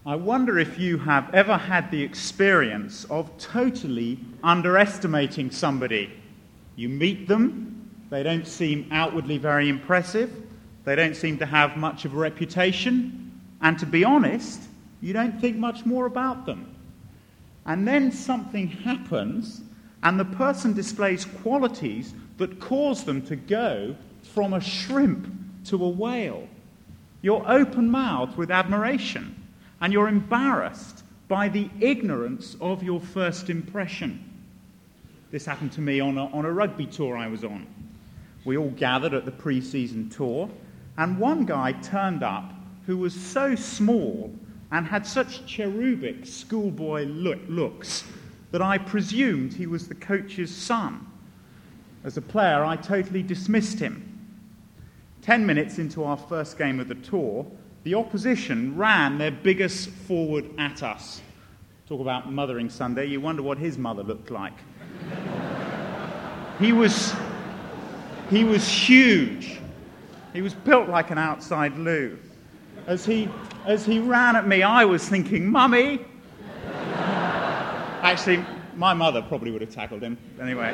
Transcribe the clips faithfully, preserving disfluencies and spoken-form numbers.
I wonder if you have ever had the experience of totally underestimating somebody. You meet them, they don't seem outwardly very impressive, they don't seem to have much of a reputation, and to be honest, you don't think much more about them. And then something happens, and the person displays qualities that cause them to go from a shrimp to a whale. You're open-mouthed with admiration, and you're embarrassed by the ignorance of your first impression. This happened to me on a, on a rugby tour I was on. We all gathered at the pre-season tour, and one guy turned up who was so small and had such cherubic schoolboy look, looks that I presumed he was the coach's son. As a player, I totally dismissed him. Ten minutes into our first game of the tour, the opposition ran their biggest forward at us. Talk about Mothering Sunday, you wonder what his mother looked like. He was, he was huge. He was built like an outside loo. As he, as he ran at me, I was thinking, Mummy! Actually, my mother probably would have tackled him. Anyway.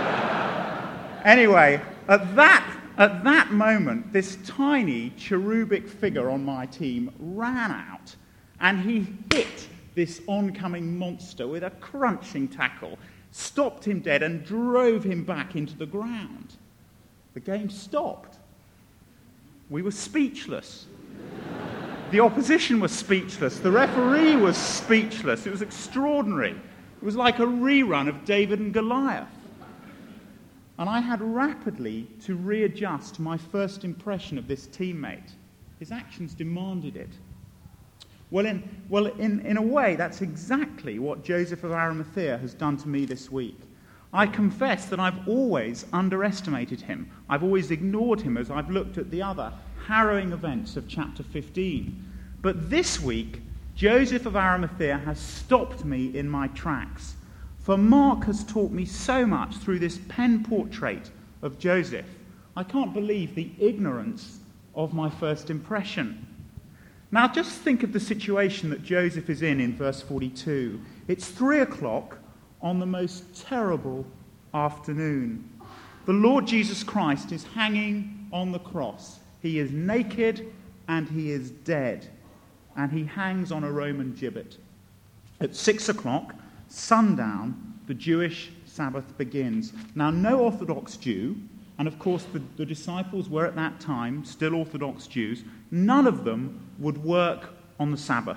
Anyway, at that At that moment, this tiny cherubic figure on my team ran out, and he hit this oncoming monster with a crunching tackle, stopped him dead, and drove him back into the ground. The game stopped. We were speechless. The opposition was speechless. The referee was speechless. It was extraordinary. It was like a rerun of David and Goliath. And I had rapidly to readjust my first impression of this teammate. His actions demanded it. Well, in, well, in, in a way, that's exactly what Joseph of Arimathea has done to me this week. I confess that I've always underestimated him. I've always ignored him as I've looked at the other harrowing events of chapter fifteen. But this week, Joseph of Arimathea has stopped me in my tracks. For Mark has taught me so much through this pen portrait of Joseph. I can't believe the ignorance of my first impression. Now just think of the situation that Joseph is in in verse forty-two. It's three o'clock on the most terrible afternoon. The Lord Jesus Christ is hanging on the cross. He is naked and he is dead. And he hangs on a Roman gibbet. At six o'clock, sundown, the Jewish Sabbath begins. Now, no Orthodox Jew, and of course the, the disciples were at that time still Orthodox Jews, none of them would work on the Sabbath.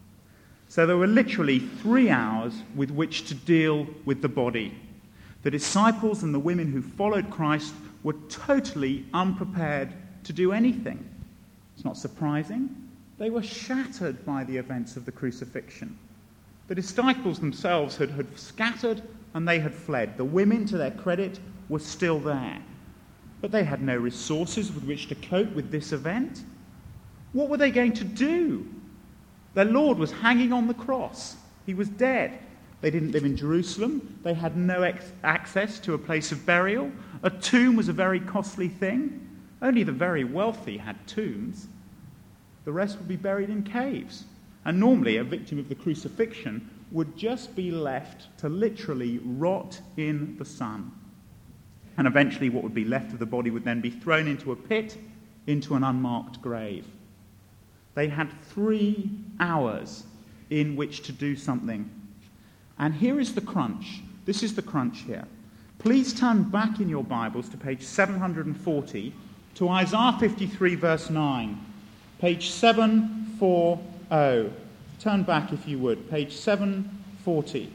So there were literally three hours with which to deal with the body. The disciples and the women who followed Christ were totally unprepared to do anything. It's not surprising. They were shattered by the events of the crucifixion. The disciples themselves had, had scattered and they had fled. The women, to their credit, were still there. But they had no resources with which to cope with this event. What were they going to do? Their Lord was hanging on the cross. He was dead. They didn't live in Jerusalem. They had no ex- access to a place of burial. A tomb was a very costly thing. Only the very wealthy had tombs. The rest would be buried in caves. And normally a victim of the crucifixion would just be left to literally rot in the sun. And eventually what would be left of the body would then be thrown into a pit, into an unmarked grave. They had three hours in which to do something. And here is the crunch. This is the crunch here. Please turn back in your Bibles to page seven hundred forty, to Isaiah fifty-three, verse nine. Page seven forty. Turn back if you would. Page seven forty.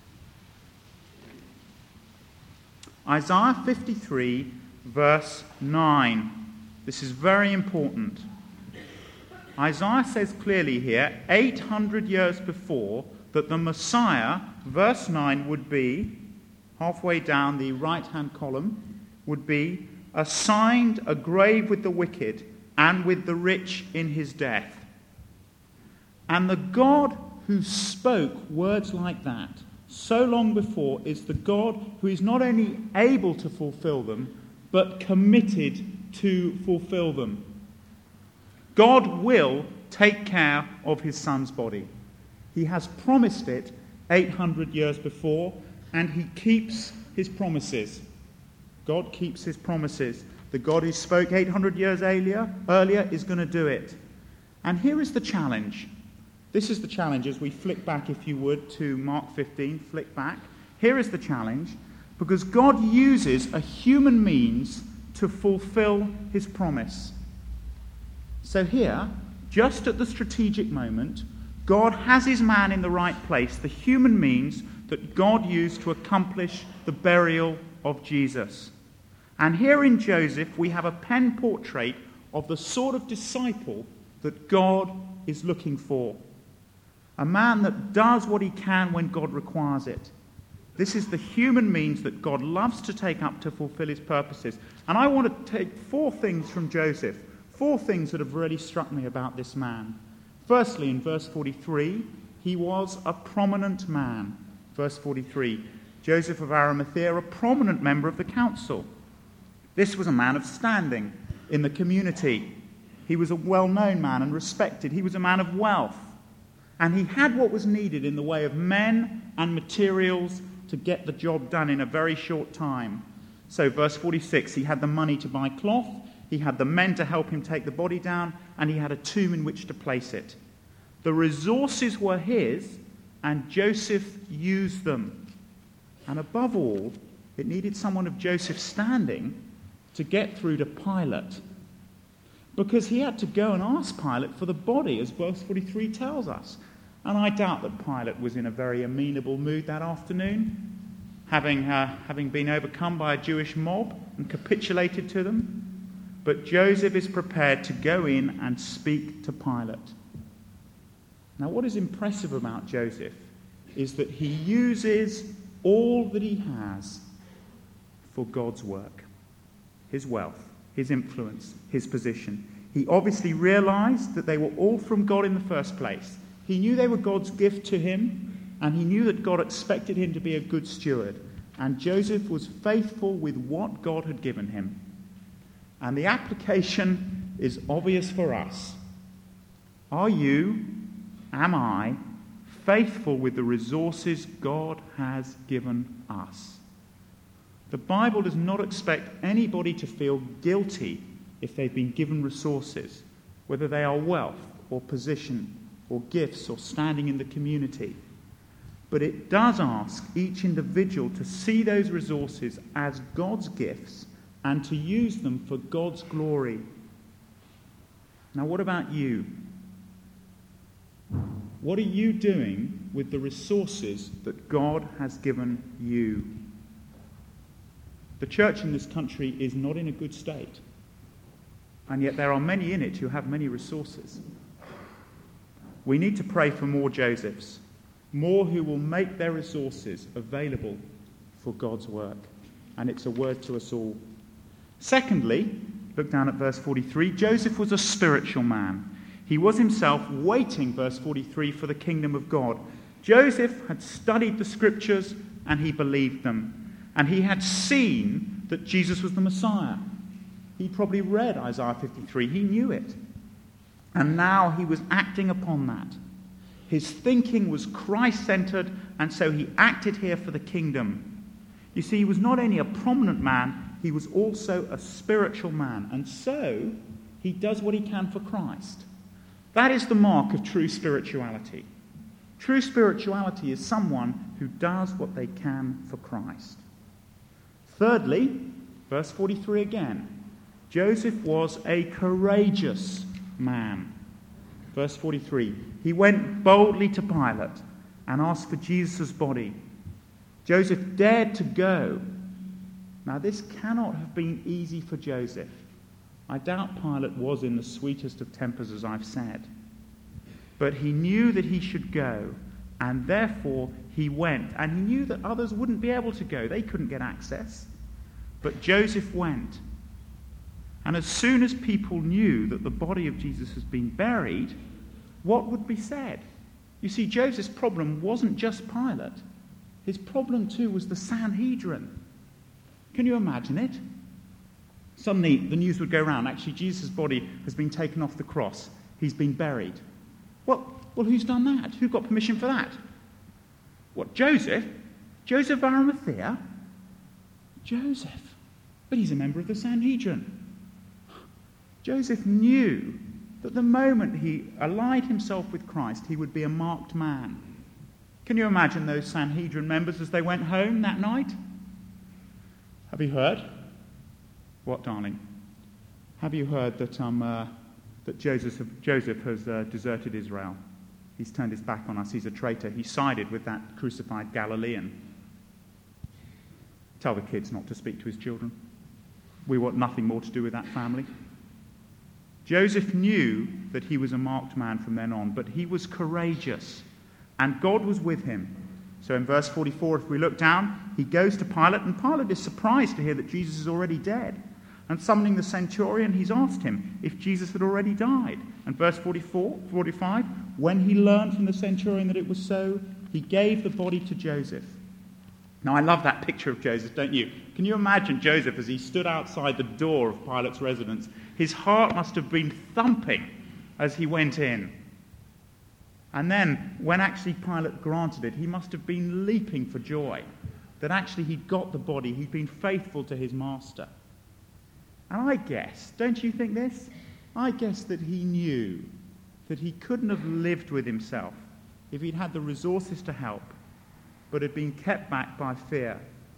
Isaiah fifty-three, verse nine. This is very important. Isaiah says clearly here, eight hundred years before, that the Messiah, verse nine, would be, halfway down the right-hand column, would be assigned a grave with the wicked and with the rich in his death. And the God who spoke words like that so long before is the God who is not only able to fulfill them, but committed to fulfill them. God will take care of his son's body. He has promised it eight hundred years before, and he keeps his promises. God keeps his promises. The God who spoke eight hundred years earlier, earlier is going to do it. And here is the challenge. This is the challenge as we flick back, if you would, to Mark fifteen. Flick back. Here is the challenge, because God uses a human means to fulfill his promise. So here, just at the strategic moment, God has his man in the right place, the human means that God used to accomplish the burial of Jesus. And here in Joseph, we have a pen portrait of the sort of disciple that God is looking for. A man that does what he can when God requires it. This is the human means that God loves to take up to fulfill his purposes. And I want to take four things from Joseph, four things that have really struck me about this man. Firstly, in verse forty-three, he was a prominent man. Verse forty-three, Joseph of Arimathea, a prominent member of the council. This was a man of standing in the community. He was a well-known man and respected. He was a man of wealth. And he had what was needed in the way of men and materials to get the job done in a very short time. So verse forty-six, he had the money to buy cloth, he had the men to help him take the body down, and he had a tomb in which to place it. The resources were his, and Joseph used them. And above all, it needed someone of Joseph's standing to get through to Pilate. Because he had to go and ask Pilate for the body, as verse forty-three tells us. And I doubt that Pilate was in a very amenable mood that afternoon, having, uh, having been overcome by a Jewish mob and capitulated to them. But Joseph is prepared to go in and speak to Pilate. Now, what is impressive about Joseph is that he uses all that he has for God's work. His wealth, his influence, his position. He obviously realized that they were all from God in the first place. He knew they were God's gift to him, and he knew that God expected him to be a good steward. And Joseph was faithful with what God had given him. And the application is obvious for us. Are you, am I, faithful with the resources God has given us? The Bible does not expect anybody to feel guilty if they've been given resources, whether they are wealth or position or gifts or standing in the community. But it does ask each individual to see those resources as God's gifts and to use them for God's glory. Now, what about you? What are you doing with the resources that God has given you? The church in this country is not in a good state. And yet there are many in it who have many resources. We need to pray for more Josephs, more who will make their resources available for God's work. And it's a word to us all. Secondly, look down at verse forty-three, Joseph was a spiritual man. He was himself waiting, verse forty-three, for the kingdom of God. Joseph had studied the scriptures and he believed them. And he had seen that Jesus was the Messiah. He probably read Isaiah fifty-three. He knew it. And now he was acting upon that. His thinking was Christ-centered, and so he acted here for the kingdom. You see, he was not only a prominent man, he was also a spiritual man. And so he does what he can for Christ. That is the mark of true spirituality. True spirituality is someone who does what they can for Christ. Thirdly, verse forty-three again, Joseph was a courageous man. Verse forty-three, he went boldly to Pilate and asked for Jesus' body. Joseph dared to go. Now, this cannot have been easy for Joseph. I doubt Pilate was in the sweetest of tempers, as I've said. But he knew that he should go, and therefore he went. And he knew that others wouldn't be able to go. They couldn't get access. But Joseph went. And as soon as people knew that the body of Jesus has been buried, what would be said? You see, Joseph's problem wasn't just Pilate. His problem too was the Sanhedrin. Can you imagine it? Suddenly the news would go around, actually Jesus' body has been taken off the cross. He's been buried. Well, well, who's done that? Who got permission for that? What, Joseph? Joseph of Arimathea? Joseph. But he's a member of the Sanhedrin. Joseph knew that the moment he allied himself with Christ, he would be a marked man. Can you imagine those Sanhedrin members as they went home that night? Have you heard? What, darling? Have you heard that um uh, that Joseph Joseph has uh, deserted Israel? He's turned his back on us. He's a traitor. He sided with that crucified Galilean. Tell the kids not to speak to his children. We want nothing more to do with that family. Joseph knew that he was a marked man from then on, but he was courageous, and God was with him. So in verse forty-four, if we look down, he goes to Pilate, and Pilate is surprised to hear that Jesus is already dead. And summoning the centurion, he's asked him if Jesus had already died. And verse forty-four, forty-five, when he learned from the centurion that it was so, he gave the body to Joseph. Now, I love that picture of Joseph, don't you? Can you imagine Joseph as he stood outside the door of Pilate's residence? His heart must have been thumping as he went in. And then, when actually Pilate granted it, he must have been leaping for joy that actually he'd got the body, he'd been faithful to his master. And I guess, don't you think this? I guess that he knew that he couldn't have lived with himself if he'd had the resources to help, but had been kept back by fear.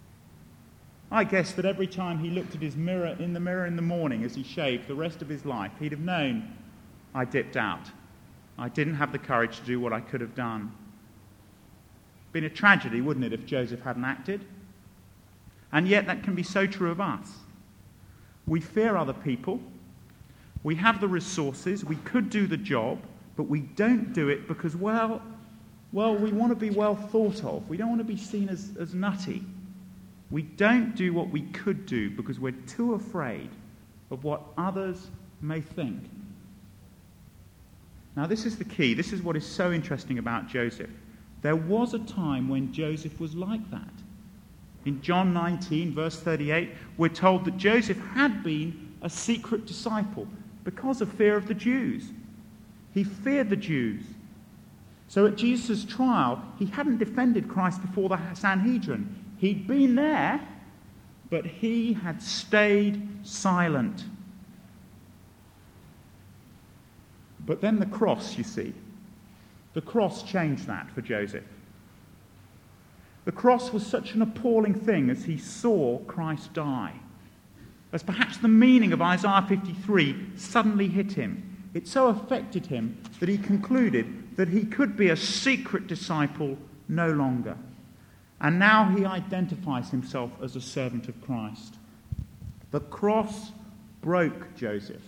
I guess that every time he looked at his mirror in the mirror in the morning as he shaved the rest of his life, he'd have known, I dipped out. I didn't have the courage to do what I could have done. Been a tragedy, wouldn't it, if Joseph hadn't acted? And yet that can be so true of us. We fear other people. We have the resources. We could do the job, but we don't do it because, well, well, we want to be well thought of. We don't want to be seen as, as nutty. We don't do what we could do because we're too afraid of what others may think. Now, this is the key. This is what is so interesting about Joseph. There was a time when Joseph was like that. In John nineteen, verse thirty-eight, we're told that Joseph had been a secret disciple because of fear of the Jews. He feared the Jews. So at Jesus' trial, he hadn't defended Christ before the Sanhedrin. He'd been there, but he had stayed silent. But then the cross, you see, the cross changed that for Joseph. The cross was such an appalling thing as he saw Christ die. As perhaps the meaning of Isaiah fifty-three suddenly hit him. It so affected him that he concluded that he could be a secret disciple no longer. And now he identifies himself as a servant of Christ. The cross broke Joseph.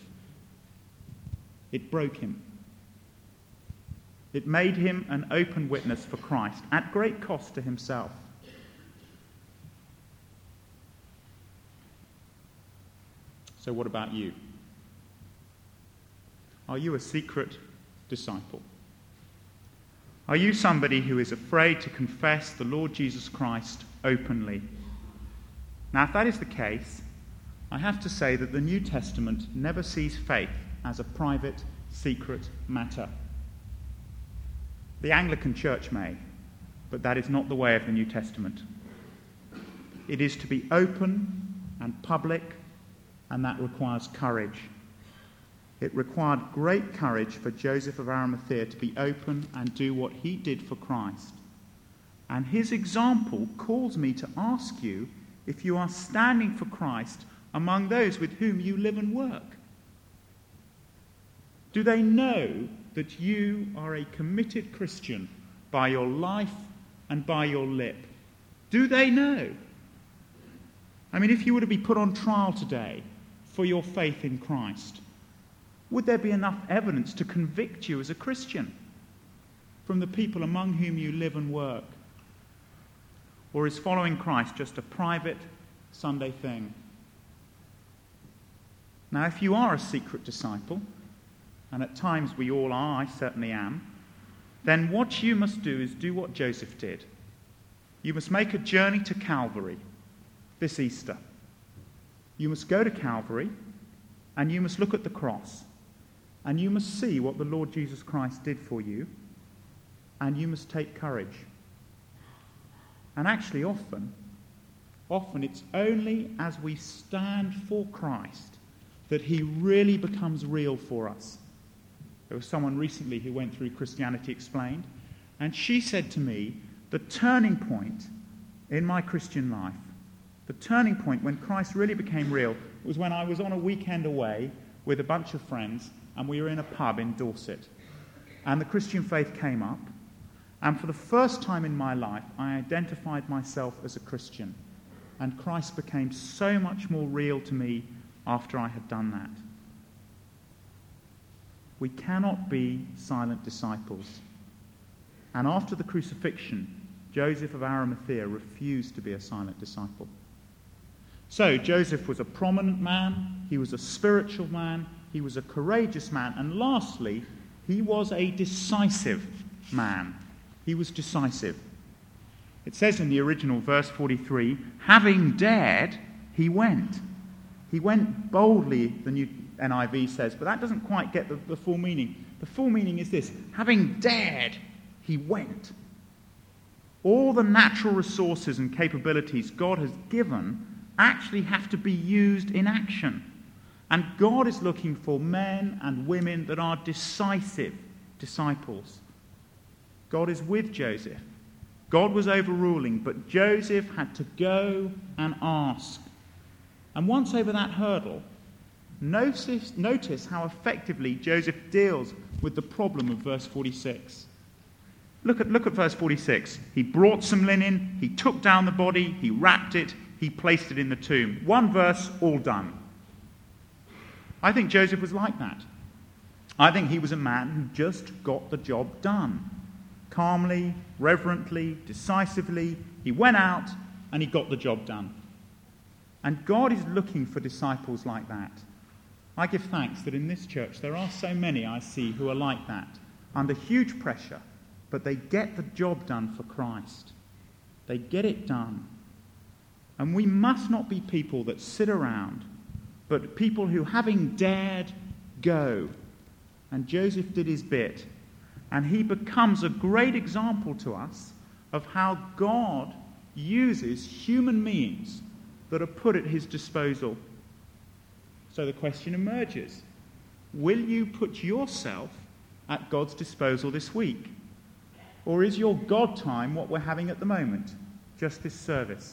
It broke him. It made him an open witness for Christ at great cost to himself. So what about you? Are you a secret disciple? Are you somebody who is afraid to confess the Lord Jesus Christ openly? Now, if that is the case, I have to say that the New Testament never sees faith as a private, secret matter. The Anglican Church may, but that is not the way of the New Testament. It is to be open and public, and that requires courage. It required great courage for Joseph of Arimathea to be open and do what he did for Christ. And his example calls me to ask you if you are standing for Christ among those with whom you live and work. Do they know that you are a committed Christian by your life and by your lip? Do they know? I mean, if you were to be put on trial today for your faith in Christ, would there be enough evidence to convict you as a Christian from the people among whom you live and work? Or is following Christ just a private Sunday thing? Now, if you are a secret disciple, and at times we all are, I certainly am, then what you must do is do what Joseph did. You must make a journey to Calvary this Easter. You must go to Calvary, and you must look at the cross. And you must see what the Lord Jesus Christ did for you, and you must take courage. And actually often, often it's only as we stand for Christ that he really becomes real for us. There was someone recently who went through Christianity Explained, and she said to me, the turning point in my Christian life, the turning point when Christ really became real, was when I was on a weekend away with a bunch of friends, and we were in a pub in Dorset. And the Christian faith came up, and for the first time in my life, I identified myself as a Christian. And Christ became so much more real to me after I had done that. We cannot be silent disciples. And after the crucifixion, Joseph of Arimathea refused to be a silent disciple. So Joseph was a prominent man, he was a spiritual man, he was a courageous man, and lastly, he was a decisive man. He was decisive. It says in the original verse forty-three, having dared, he went. He went boldly, the new N I V says, but that doesn't quite get the, the full meaning. The full meaning is this: having dared, he went. All the natural resources and capabilities God has given actually have to be used in action. And God is looking for men and women that are decisive disciples. God is with Joseph. God was overruling, but Joseph had to go and ask. And once over that hurdle, notice, notice how effectively Joseph deals with the problem of verse forty-six. Look at, look at verse forty-six. He brought some linen, he took down the body, he wrapped it, he placed it in the tomb. One verse, all done. I think Joseph was like that. I think he was a man who just got the job done. Calmly, reverently, decisively, he went out and he got the job done. And God is looking for disciples like that. I give thanks that in this church there are so many I see who are like that, under huge pressure, but they get the job done for Christ. They get it done. And we must not be people that sit around, but people who, having dared, go. And Joseph did his bit. And he becomes a great example to us of how God uses human means that are put at his disposal. So the question emerges: will you put yourself at God's disposal this week? Or is your God time what we're having at the moment, just this service?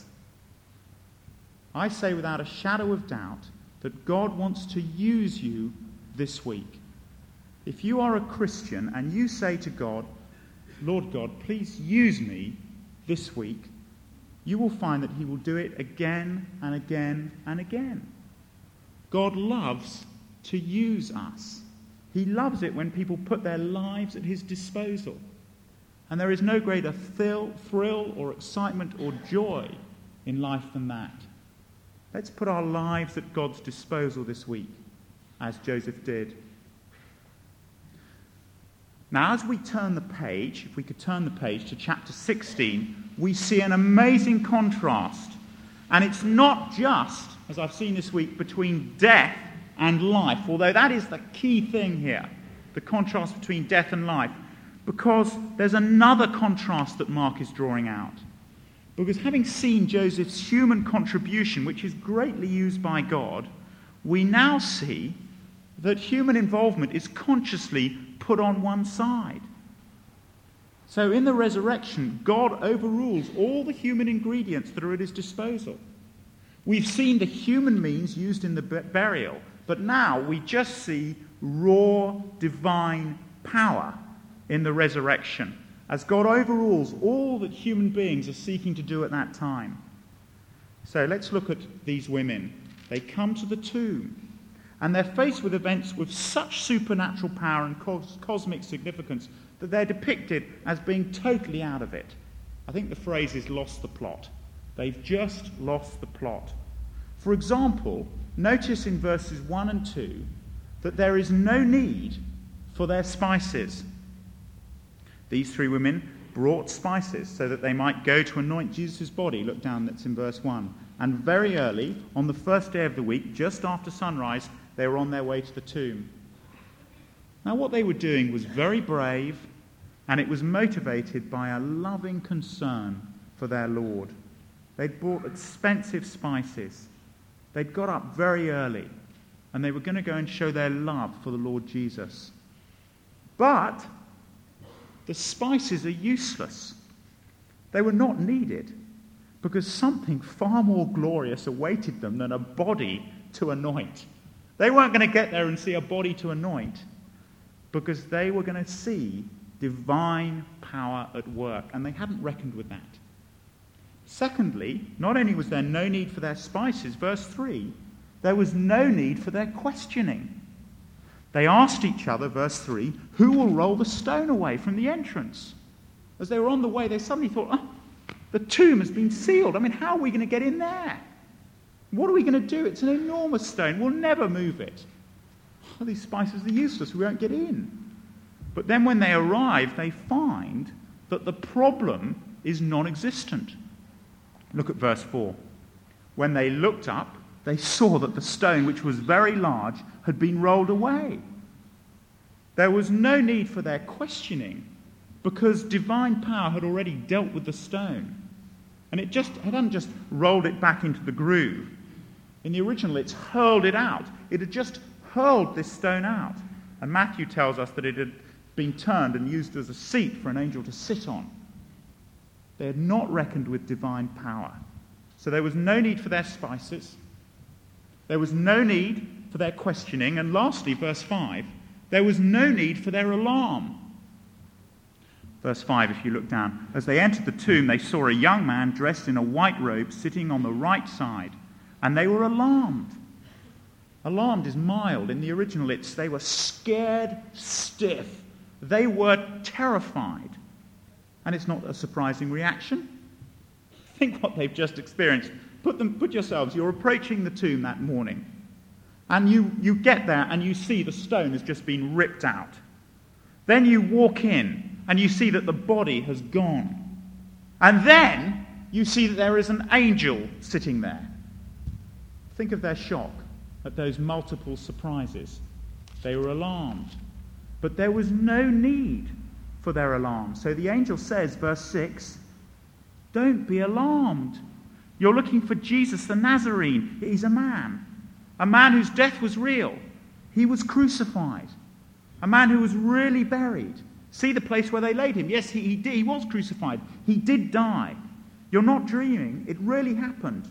I say without a shadow of doubt that God wants to use you this week. If you are a Christian and you say to God, Lord God, please use me this week, you will find that he will do it again and again and again. God loves to use us. He loves it when people put their lives at his disposal. And there is no greater thrill, thrill or excitement or joy in life than that. Let's put our lives at God's disposal this week, as Joseph did. Now, as we turn the page, if we could turn the page to chapter sixteen, we see an amazing contrast. And it's not just, as I've seen this week, between death and life, although that is the key thing here, the contrast between death and life, because there's another contrast that Mark is drawing out. Because having seen Joseph's human contribution, which is greatly used by God, we now see that human involvement is consciously put on one side. So in the resurrection, God overrules all the human ingredients that are at his disposal. We've seen the human means used in the burial, but now we just see raw divine power in the resurrection, as God overrules all that human beings are seeking to do at that time. So let's look at these women. They come to the tomb, and they're faced with events with such supernatural power and cos- cosmic significance that they're depicted as being totally out of it. I think the phrase is lost the plot. They've just lost the plot. For example, notice in verses one and two that there is no need for their spices. These three women brought spices so that they might go to anoint Jesus' body. Look down, that's in verse one. And very early, on the first day of the week, just after sunrise, they were on their way to the tomb. Now, what they were doing was very brave, and it was motivated by a loving concern for their Lord. They'd bought expensive spices. They'd got up very early, and they were going to go and show their love for the Lord Jesus. But the spices are useless. They were not needed, because something far more glorious awaited them than a body to anoint. They weren't going to get there and see a body to anoint, because they were going to see divine power at work, and they hadn't reckoned with that. Secondly, not only was there no need for their spices, verse three, there was no need for their questioning. They asked each other, verse three, who will roll the stone away from the entrance? As they were on the way, they suddenly thought, oh, the tomb has been sealed. I mean, how are we going to get in there? What are we going to do? It's an enormous stone. We'll never move it. Oh, these spices are useless. We won't get in. But then when they arrive, they find that the problem is non-existent. Look at verse four. When they looked up, they saw that the stone, which was very large, had been rolled away. There was no need for their questioning, because divine power had already dealt with the stone. And it just it hadn't just rolled it back into the groove. In the original, it's hurled it out. It had just hurled this stone out. And Matthew tells us that it had been turned and used as a seat for an angel to sit on. They had not reckoned with divine power. So there was no need for their spices. There was no need for their questioning. And lastly, verse five, there was no need for their alarm. Verse five, if you look down. As they entered the tomb, they saw a young man dressed in a white robe sitting on the right side, and they were alarmed. Alarmed is mild. In the original, it's they were scared stiff. They were terrified. And it's not a surprising reaction. Think what they've just experienced. Put them, put yourselves, you're approaching the tomb that morning, and you, you get there and you see the stone has just been ripped out. Then you walk in and you see that the body has gone. And then you see that there is an angel sitting there. Think of their shock at those multiple surprises. They were alarmed. But there was no need for their alarm. So the angel says, verse six, don't be alarmed. You're looking for Jesus the Nazarene. He's a man. A man whose death was real. He was crucified. A man who was really buried. See the place where they laid him. Yes, he, he did. He was crucified. He did die. You're not dreaming. It really happened.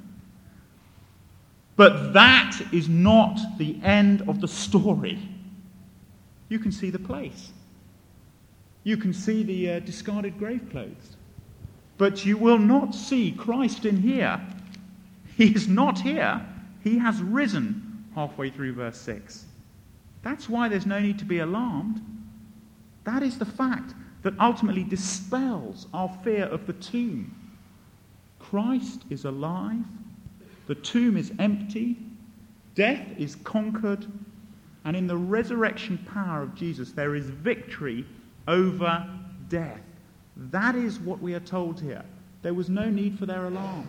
But that is not the end of the story. You can see the place. You can see the uh, discarded grave clothes. But you will not see Christ in here. He is not here. He has risen halfway through verse six. That's why there's no need to be alarmed. That is the fact that ultimately dispels our fear of the tomb. Christ is alive. The tomb is empty. Death is conquered. And in the resurrection power of Jesus, there is victory over death. That is what we are told here. There was no need for their alarm.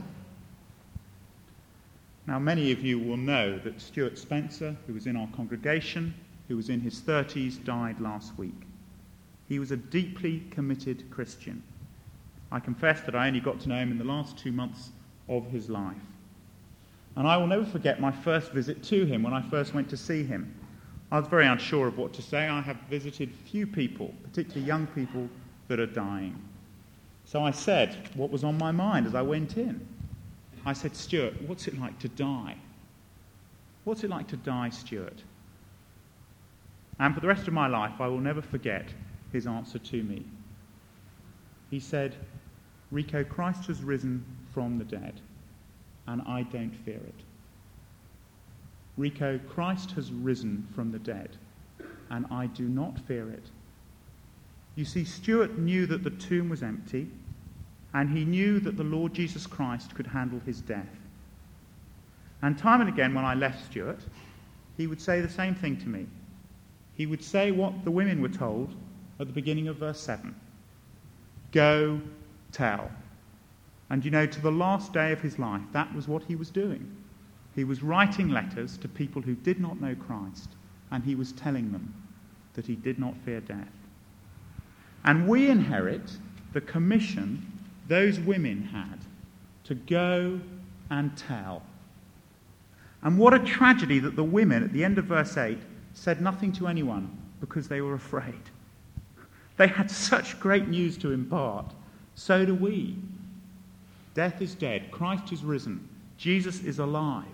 Now, many of you will know that Stuart Spencer, who was in our congregation, who was in his thirties, died last week. He was a deeply committed Christian. I confess that I only got to know him in the last two months of his life. And I will never forget my first visit to him when I first went to see him. I was very unsure of what to say. I have visited few people, particularly young people, that are dying. So I said what was on my mind as I went in. I said, Stuart, what's it like to die? What's it like to die, Stuart? And for the rest of my life, I will never forget his answer to me. He said, Rico, Christ has risen from the dead, and I don't fear it. Rico, Christ has risen from the dead, and I do not fear it. You see, Stuart knew that the tomb was empty, and he knew that the Lord Jesus Christ could handle his death. And time and again, when I left Stuart, he would say the same thing to me. He would say what the women were told at the beginning of verse seven. Go tell. And you know, to the last day of his life, that was what he was doing. He was writing letters to people who did not know Christ, and he was telling them, that he did not fear death. And we inherit the commission those women had to go and tell. And what a tragedy that the women at the end of verse eight said nothing to anyone because they were afraid. They had such great news to impart. So do we. Death is dead. Christ is risen. Jesus is alive.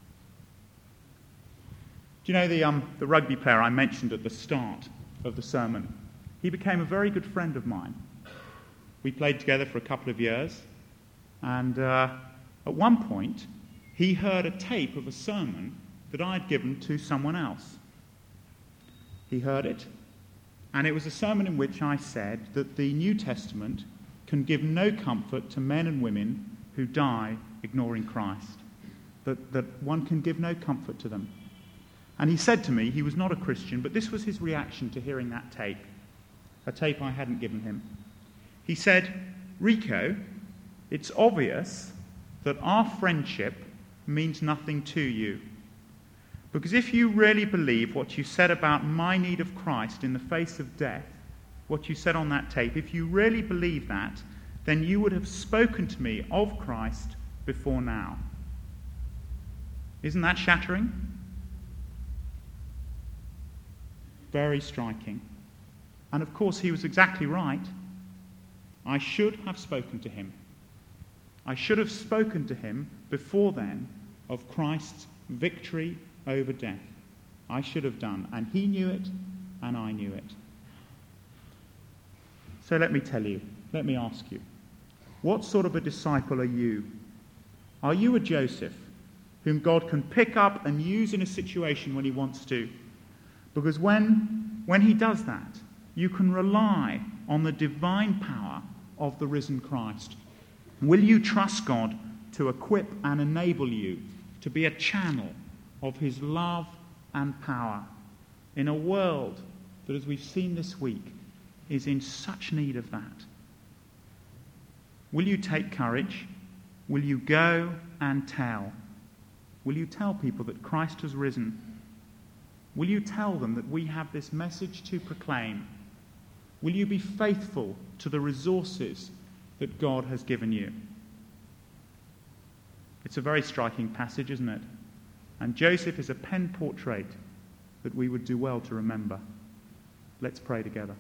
Do you know the, um, the rugby player I mentioned at the start of the sermon? He became a very good friend of mine. We played together for a couple of years. And uh, at one point, he heard a tape of a sermon that I'd given to someone else. He heard it, and it was a sermon in which I said that the New Testament can give no comfort to men and women who die ignoring Christ, that, that one can give no comfort to them. And he said to me, he was not a Christian, but this was his reaction to hearing that tape, a tape I hadn't given him. He said, "Rico, it's obvious that our friendship means nothing to you. Because if you really believe what you said about my need of Christ in the face of death, what you said on that tape, if you really believe that, then you would have spoken to me of Christ before now." Isn't that shattering? Very striking. And of course he was exactly right. I should have spoken to him. I should have spoken to him before then of Christ's victory over death. I should have done. And he knew it, and I knew it. So let me tell you, let me ask you, what sort of a disciple are you? Are you a Joseph whom God can pick up and use in a situation when he wants to? Because when, when he does that, you can rely on the divine power of the risen Christ. Will you trust God to equip and enable you to be a channel of his love and power in a world that, as we've seen this week, is in such need of that? Will you take courage? Will you go and tell? Will you tell people that Christ has risen? Will you tell them that we have this message to proclaim? Will you be faithful to the resources that God has given you? It's a very striking passage, isn't it? And Joseph is a pen portrait that we would do well to remember. Let's pray together.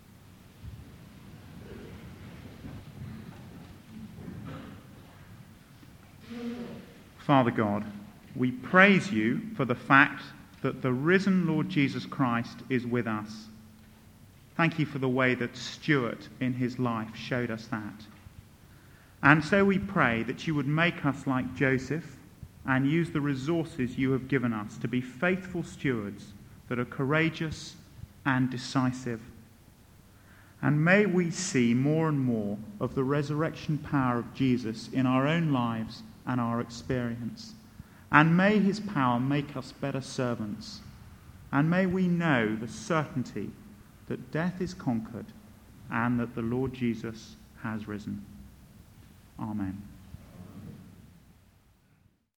Father God, we praise you for the fact that the risen Lord Jesus Christ is with us. Thank you for the way that Stuart in his life showed us that. And so we pray that you would make us like Joseph and use the resources you have given us to be faithful stewards that are courageous and decisive. And may we see more and more of the resurrection power of Jesus in our own lives and our experience. And may his power make us better servants. And may we know the certainty that death is conquered and that the Lord Jesus has risen. Amen.